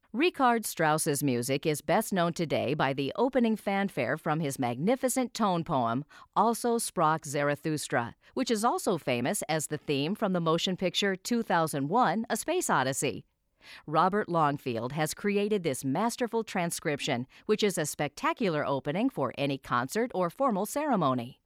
Richard Strauss's music is best known today by the opening fanfare from his magnificent tone poem, Also Sprach Zarathustra, which is also famous as the theme from the motion picture 2001: A Space Odyssey. Robert Longfield has created this masterful transcription, which is a spectacular opening for any concert or formal ceremony.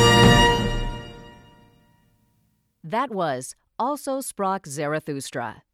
That was Also Sprach Zarathustra.